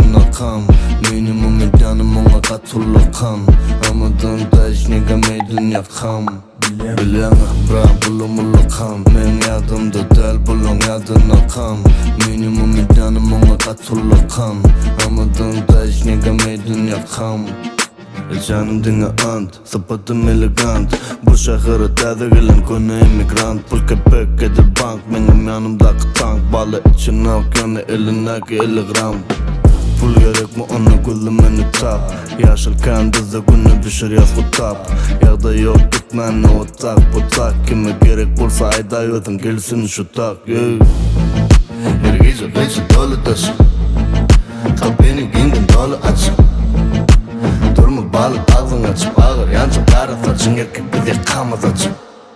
yadın akam Minimum idyanım ona katullu kan Amadığımda hiç negame dünya kam Bileme bra bulumulu kan Men yadımda del bulun yadın akam Minimum idyanım ona katullu kan Amadığımda hiç negame dünya kam Canım dinle ant, sapatım elegant Bu şehre tədə gelin konu emigrant Pul köpek edir bank, benim yanımdaki tank Balı için okyanı elindeki 50 gram Pul gerek mi onu gülümeni tap Yaşarken bizde günü düşür yaz kutap Yağda yok gitmeni o tak bu tak Kime gerek olsa ayda yodun gelsin şu tak Her gece gece dolu taşı Kalbini giyindin dolu açık Durma balık ağzın açıp ağır yancı kara saçın erkek bir de kamaz açıp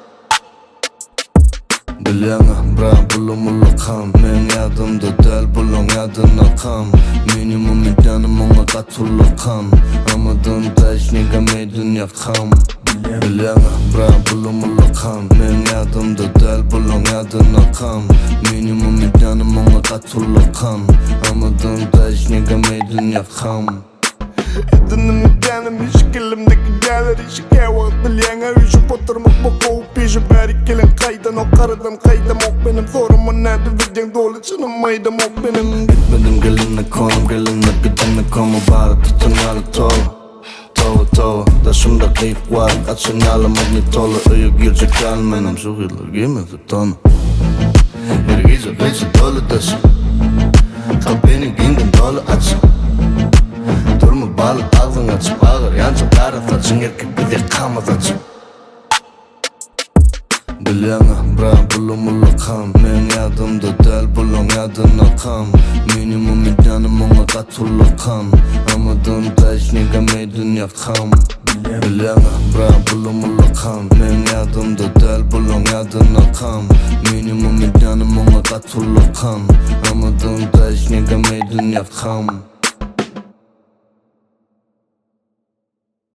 Bilene bra bulumulu kan Men yadımda del bulun yadın akam Minimum idyanım ona katullu kan Amadığımda hiç negame dünya kam Bilene bra bulumulu kan Men yadımda del bulun yadın akam Minimum idyanım ona katullu kan Amadığımda hiç negame dünya kam Edindim idyanım işik elimdeki değerler işik Evak bilyene üşüp oturmak bu kovup işi Berik gelin kaydan ok karadan kaydam ok benim Soruma nerede videon dolu canım maydam ok benim Gitmedim gelinle konum gelinle gidinle komu Bari tutun yalı tova tova Da şunda keyif var Açın yalı magnetolu Öyü girecek gelmenim Şu yıllar giymedi tonu Her gece gece dolu taşı Kalbini giyindin dolu açık Durma balık ağzın açıp ağır yancı kara saçın erkek bir de kamaz açıp Bilene bra bulumulu kan Men yadımda del bulun yadın akam Minimum idyanım ona katullu kan Amadığımda hiç negame dünya kam Bilene bra bulumulu kan Men yadımda del bulun yadın akam Minimum idyanım ona katullu kan Amadığımda hiç negame dünya kam